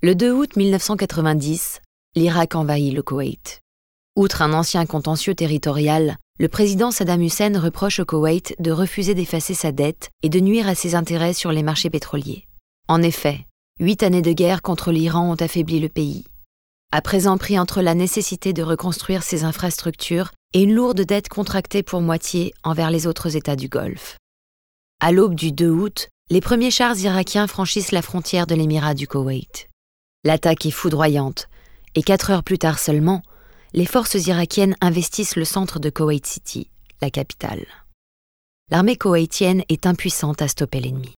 Le 2 août 1990, l'Irak envahit le Koweït. Outre un ancien contentieux territorial, le président Saddam Hussein reproche au Koweït de refuser d'effacer sa dette et de nuire à ses intérêts sur les marchés pétroliers. En effet, 8 années de guerre contre l'Iran ont affaibli le pays. À présent pris entre la nécessité de reconstruire ses infrastructures et une lourde dette contractée pour moitié envers les autres États du Golfe. À l'aube du 2 août, les premiers chars irakiens franchissent la frontière de l'émirat du Koweït. L'attaque est foudroyante, et 4 heures plus tard seulement, les forces irakiennes investissent le centre de Koweït City, la capitale. L'armée koweïtienne est impuissante à stopper l'ennemi.